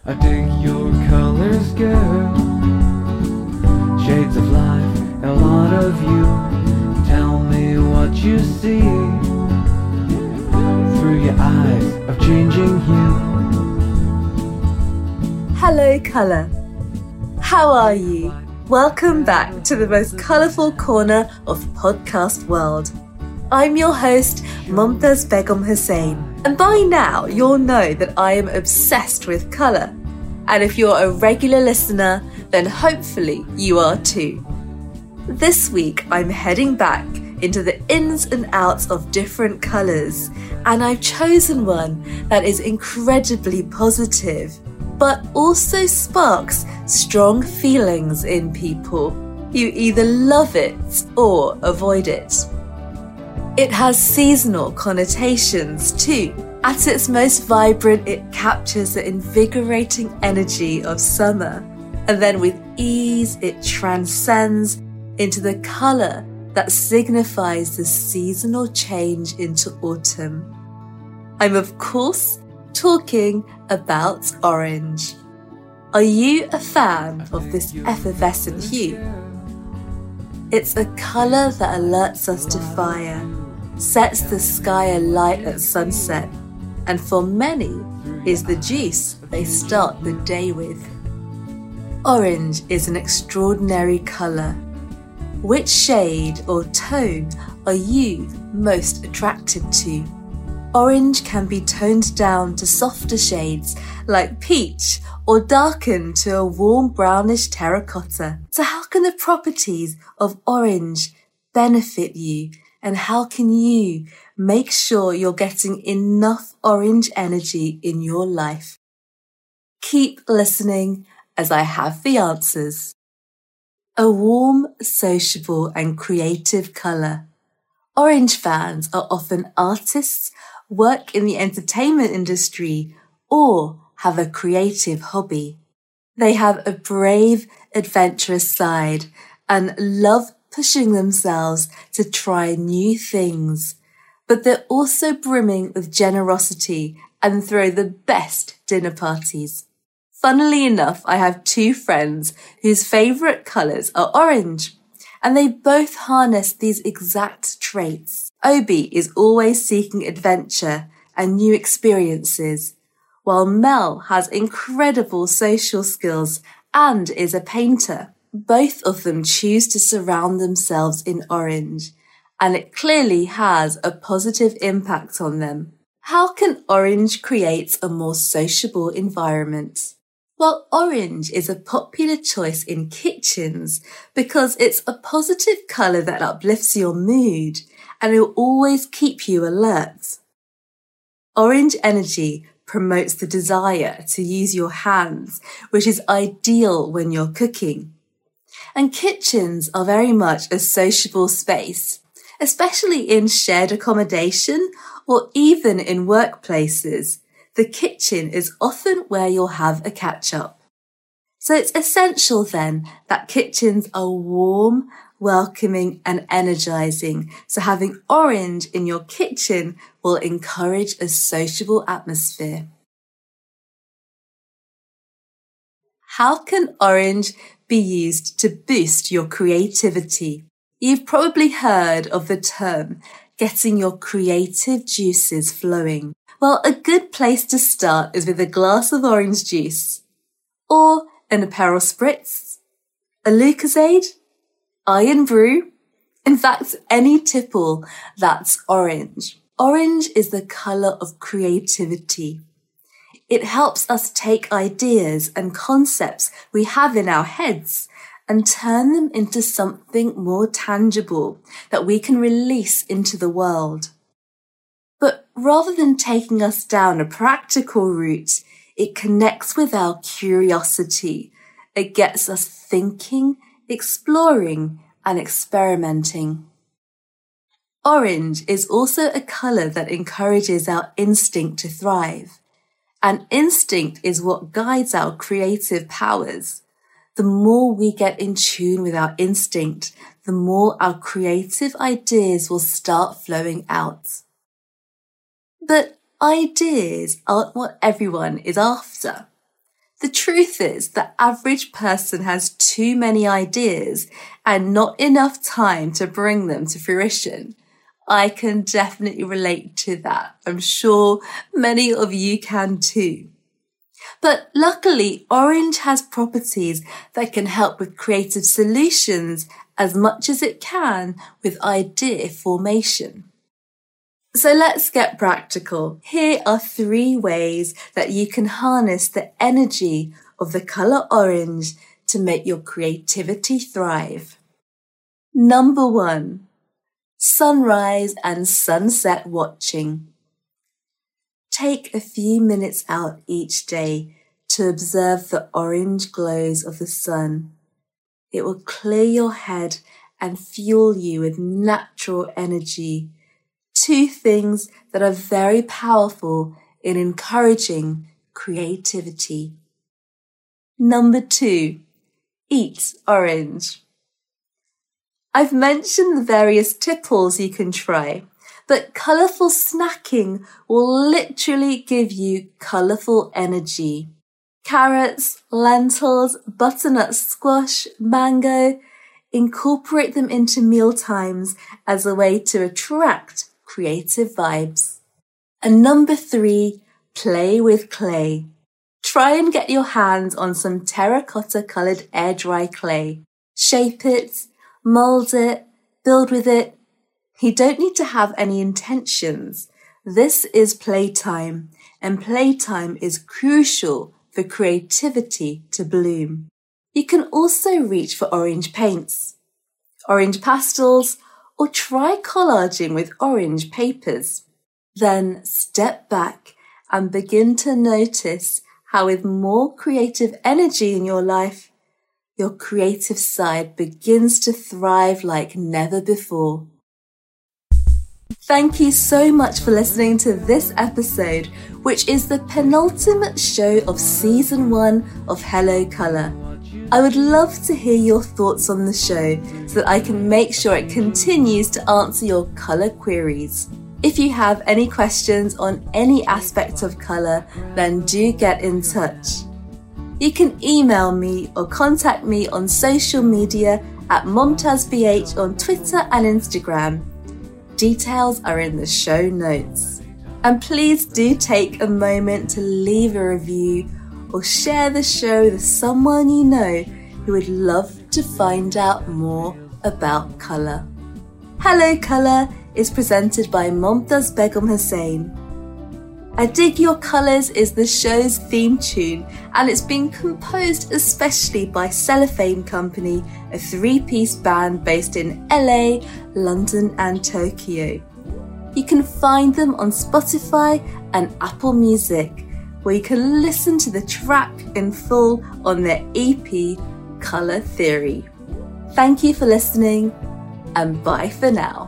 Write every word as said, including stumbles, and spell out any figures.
I dig your colors, girl. Shades of life, a lot of you. Tell me what you see through your eyes of changing hue. Hello, colour. How are you? Welcome back to the most colourful corner of the podcast world. I'm your host, Mumtaz Begum Hussain, and by now you'll know that I am obsessed with colour. And if you're a regular listener, then hopefully you are too. This week I'm heading back into the ins and outs of different colours, and I've chosen one that is incredibly positive, but also sparks strong feelings in people. You either love it or avoid it. It has seasonal connotations too. At its most vibrant, it captures the invigorating energy of summer, and then with ease it transcends into the colour that signifies the seasonal change into autumn. I'm of course talking about orange. Are you a fan of this effervescent hue? It's a colour that alerts us to fire, sets the sky alight at sunset, and for many is the juice they start the day with. Orange is an extraordinary colour. Which shade or tone are you most attracted to? Orange can be toned down to softer shades like peach or darkened to a warm brownish terracotta. So how can the properties of orange benefit you, and how can you make sure you're getting enough orange energy in your life? Keep listening as I have the answers. A warm, sociable and creative colour. Orange fans are often artists, work in the entertainment industry, or have a creative hobby. They have a brave, adventurous side and love pushing themselves to try new things, but they're also brimming with generosity and throw the best dinner parties. Funnily enough, I have two friends whose favourite colours are orange, and they both harness these exact traits. Obi is always seeking adventure and new experiences, while Mel has incredible social skills and is a painter. Both of them choose to surround themselves in orange, and it clearly has a positive impact on them. How can orange create a more sociable environment? Well, orange is a popular choice in kitchens because it's a positive colour that uplifts your mood and it will always keep you alert. Orange energy promotes the desire to use your hands, which is ideal when you're cooking. And kitchens are very much a sociable space, especially in shared accommodation or even in workplaces. The kitchen is often where you'll have a catch-up. So it's essential then that kitchens are warm, welcoming and energising. So having orange in your kitchen will encourage a sociable atmosphere. How can orange be used to boost your creativity? You've probably heard of the term getting your creative juices flowing. Well, a good place to start is with a glass of orange juice, or an Aperol Spritz, a Lucozade, Iron Brew, in fact, any tipple that's orange. Orange is the colour of creativity. It helps us take ideas and concepts we have in our heads and turn them into something more tangible that we can release into the world. But rather than taking us down a practical route, it connects with our curiosity. It gets us thinking, exploring, and experimenting. Orange is also a colour that encourages our instinct to thrive. And instinct is what guides our creative powers. The more we get in tune with our instinct, the more our creative ideas will start flowing out. But ideas aren't what everyone is after. The truth is, the average person has too many ideas and not enough time to bring them to fruition. I can definitely relate to that. I'm sure many of you can too. But luckily, orange has properties that can help with creative solutions as much as it can with idea formation. So let's get practical. Here are three ways that you can harness the energy of the colour orange to make your creativity thrive. Number one, sunrise and sunset watching. Take a few minutes out each day to observe the orange glows of the sun. It will clear your head and fuel you with natural energy. Two things that are very powerful in encouraging creativity. Number two, eat orange. I've mentioned the various tipples you can try, but colourful snacking will literally give you colourful energy. Carrots, lentils, butternut squash, mango, incorporate them into meal times as a way to attract creative vibes. And number three, play with clay. Try and get your hands on some terracotta coloured air dry clay. Shape it, mould it, build with it. You don't need to have any intentions. This is playtime, and playtime is crucial for creativity to bloom. You can also reach for orange paints, orange pastels, or try collaging with orange papers. Then step back and begin to notice how with more creative energy in your life, your creative side begins to thrive like never before. Thank you so much for listening to this episode, which is the penultimate show of season one of Hello Colour. I would love to hear your thoughts on the show so that I can make sure it continues to answer your colour queries. If you have any questions on any aspect of colour, then do get in touch. You can email me or contact me on social media at MomtazBH on Twitter and Instagram. Details are in the show notes. And please do take a moment to leave a review or share the show with someone you know who would love to find out more about colour. Hello Colour is presented by Momtaz Begum Hussain. I Dig Your Colours is the show's theme tune, and it's been composed especially by Cellophane Company, a three-piece band based in L A, London and Tokyo. You can find them on Spotify and Apple Music, where you can listen to the track in full on their E P, Colour Theory. Thank you for listening, and bye for now.